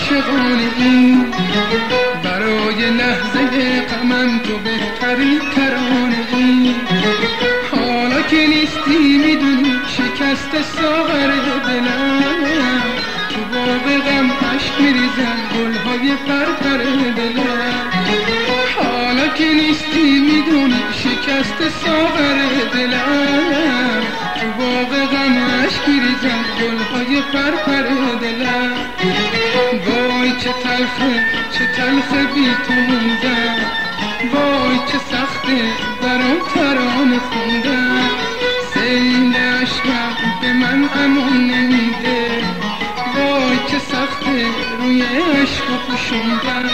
عاشقانه ای، برای لحظه غمم تو بهترین ترانه ای. حالا که نیستی میدونی شکست ساغر دلم، تو باغ غم عشق میریزن گلهای پرپر دلم. حالا که نیستی میدونی شکست ساغر دلم، تو باغ غم عشق میریزن گلهای پرپر دلم. وای چه تلخه چه تلخه بی تو موندم، وای چه سخته برام ترانه خوندم. سیل عشقم به من امان نمیده، وای چه سخته روی عشق پوشوندم.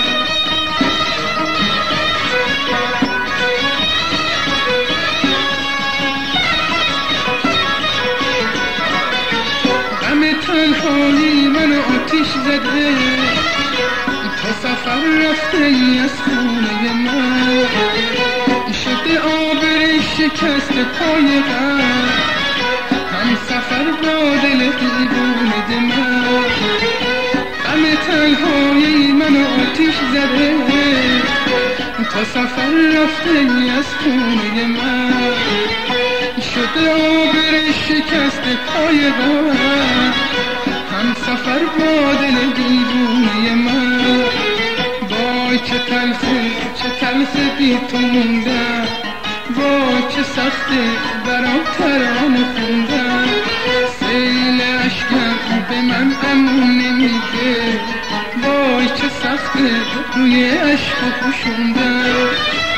غم تنهایی منو آتیش زده، تا سفر رفته ای از خونه من، شده آبر شکست پای غم، هم سفر با دل دیوونه من. غم تنهایی منو آتیش زده، تا سفر رفته ای از خونه من، شده آبر شکست پای غم، هم سفر با دل دیوونه من. وای چه تلخه بی تو موندم، وای چه سخته برام ترانه خوندم. سیل عشقم به من امان نمیده، وای چه سخته روی عشق پوشوندم.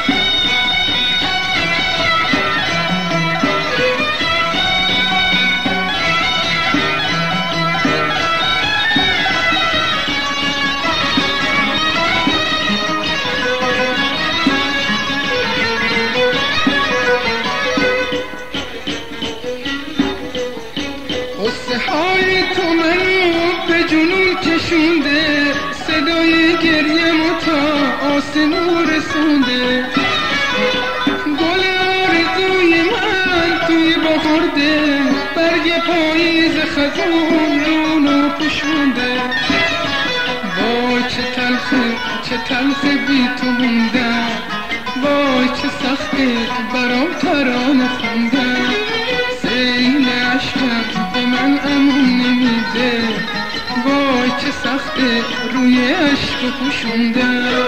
قصه های تو منو به جنون کشونده، صدای گریه تا آسمون رسونده. گل آرزوی من توی بخورده، برگ پاییز خزون رونو پوشونده. وای چه تلخه بی تو موندم، وای چه سخته برام ترانه خوندم. سیل عشقم به من امان نمیده، وای چه سخته روی عشق پوشوندم.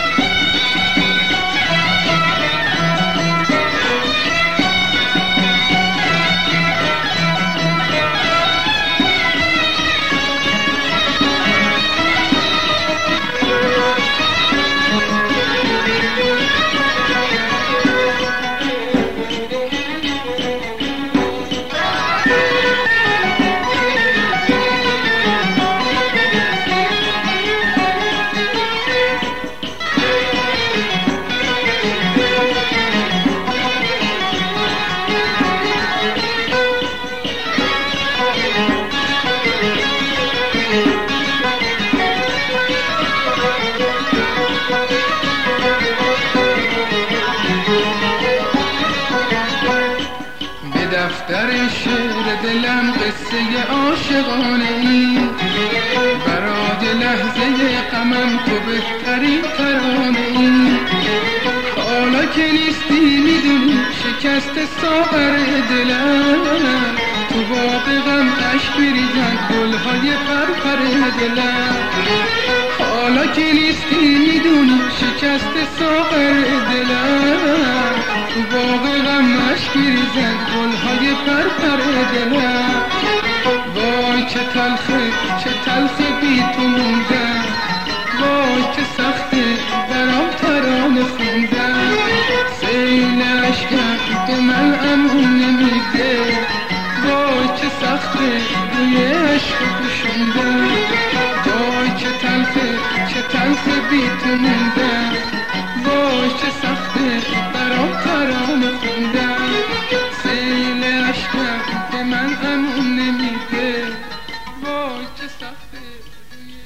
دفتر شعر دلم قصه عاشقانه ای، برای لحظه غمم تو بهترین ترانه ای. حالا که نیستی میدونی شکست ساغر دلم، تو باغ غم عشق میریزن گلهای پرپر دلم. حالا که نیستی میدونی شکست ساغر دلم، تو باغ غم عشق میریزن گلهای پرپر دلم. وای چه تلخه بی تو موندم، وای چه سخته برام ترانه خوندم. سیل عشقم به من امان نمیده، وای چه سخته روی عشق پوشوندم. وای چه تلخه بی تو موندم، وای چه سخته برام ترانه خوندم. سیل عشقم به من امان نمیده، وای چه سخته